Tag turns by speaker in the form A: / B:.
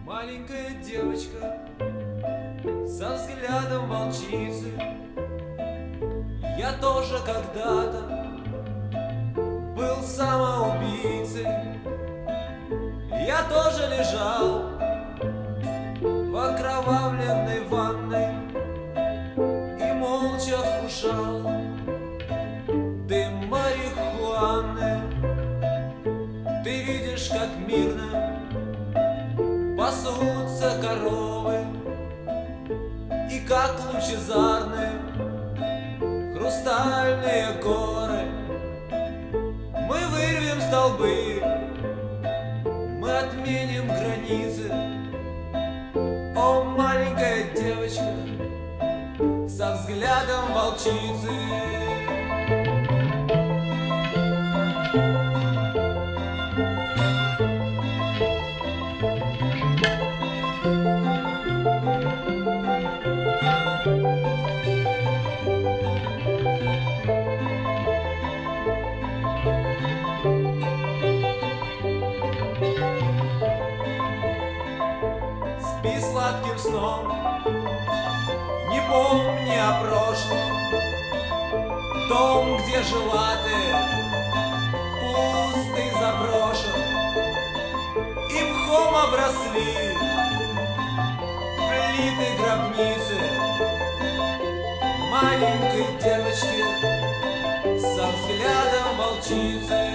A: Маленькая девочка со взглядом волчицы. Я тоже когда-то был самоубийцей. Я тоже лежал в окровавленной ванной и молча вкушал дым марихуаны. Ты видишь, как мирно пасутся коровы, и как лучезарны хрустальные горы. Мы вырвем столбы, мы отменим границы. О, маленькая девочка со взглядом волчицы. Спи сладким сном, не помни о прошлом, том, где жила ты, пуст и заброшен, и мхом обросли плиты гробницы маленькой девочки со взглядом волчицы.